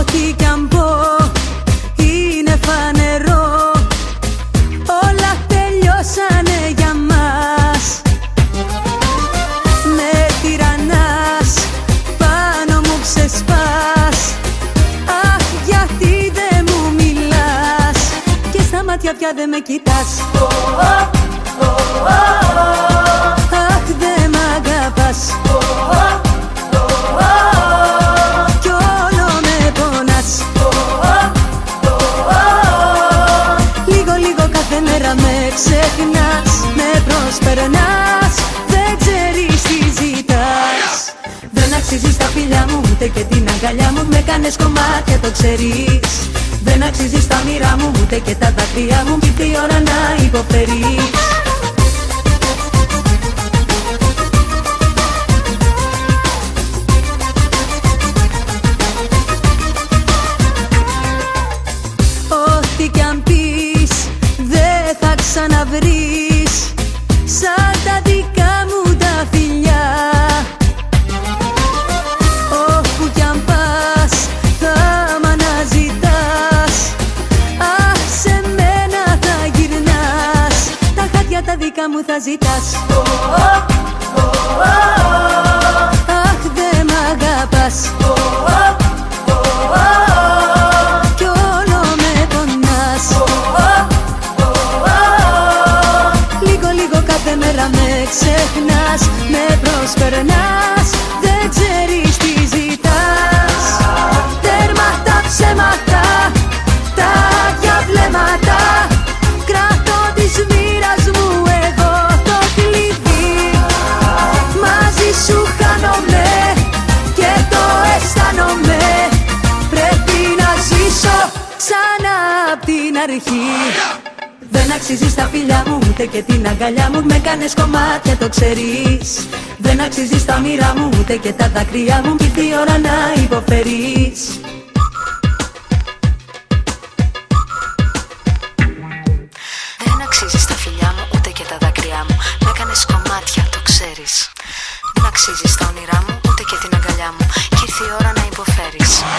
Ό,τι κι αν πω είναι φανερό, όλα τελειώσανε για μας. Με τυραννάς, πάνω μου ξεσπάς. Αχ, γιατί δεν μου μιλάς και στα μάτια πια δεν με κοιτάς. Αχ, δεν μ' αγαπάς κι όλο με πονάς. Λίγο λίγο κάθε μέρα με ξεχνάς, με προσπερνάς, δεν ξέρεις τι ζητάς. Δεν αξίζεις τα φιλιά μου ούτε και την αγκαλιά μου, με κάνες κομμάτια το ξέρεις. Δεν αξίζεις τα όνειρά μου ούτε και τα δάκρυα μου, κι η ώρα να υποφέρεις. Ό,τι κι αν πεις δεν θα ξαναβρεις σαν τα δικά μου τα φιλιά. Όπου κι αν πας θα μ' αναζητάς. Αχ, σε μένα θα γυρνάς, τα χάτια τα δικά μου θα ζητάς. Αχ, δεν μ' αγαπάς κι όλο με πονάς. Λίγο λίγο κάθε μέρα με ξεχνάς, με προσπερνάς, δεν ξέρεις τι ζητάς. Τέρμα τα ψέματα, τα διαβλέματα, κρατώ της μοίρας μου εγώ το κλειδί. Μαζί σου χάνομαι και το αισθάνομαι, πρέπει να ζήσω ξανά απ' την αρχή. Δεν αξίζεις τα φιλιά μου ούτε και την αγκαλιά μου, με κάνες κομμάτια το ξέρεις. Δεν αξίζεις τα όνειρά μου ούτε και τα δάκρυα μου, κι ήρθε η ώρα να υποφέρεις. Δεν αξίζεις τα φιλιά μου ούτε και τα δάκρυά μου, με κάνες κομμάτια το ξέρεις. Δεν αξίζεις τα όνειρά μου ούτε και την αγκαλιά μου, κι ήρθε η ώρα να υποφέρεις.